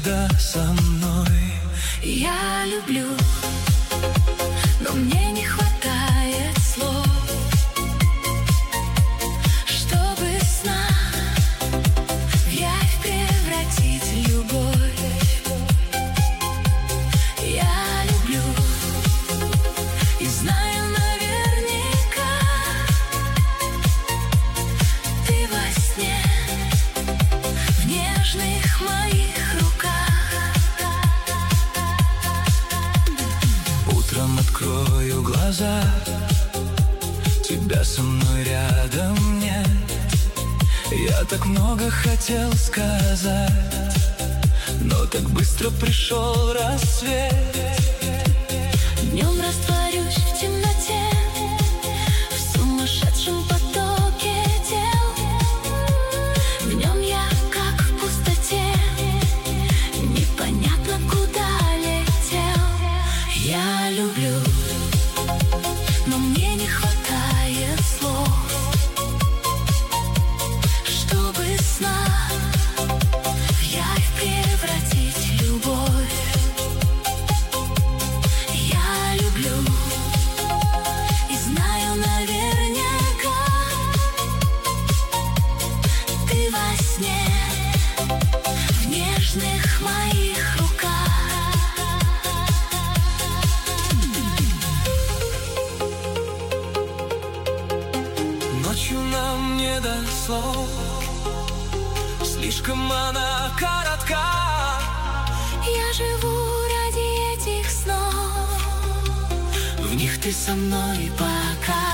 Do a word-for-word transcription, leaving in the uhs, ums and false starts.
всегда со мной. Я люблю, но мне не хватает слов, чтобы сна в явь превратить любовь. Я люблю и знаю наверняка, ты во сне в нежных моих руках. Утром открою глаза, тебя со мной рядом нет. Я так много хотел сказать, но так быстро пришел рассвет. Днем растворюсь в темноте, в сумасшедшем потоке дел. В нем я как в пустоте, непонятно куда летел. Я люблю, но мне не хватает слов, чтобы сна в явь превратить любовь. Я люблю и знаю наверняка, ты во сне в нежных моих руках. Ночью нам не до слов, слишком она коротка. Я живу ради этих снов, В них ты со мной пока.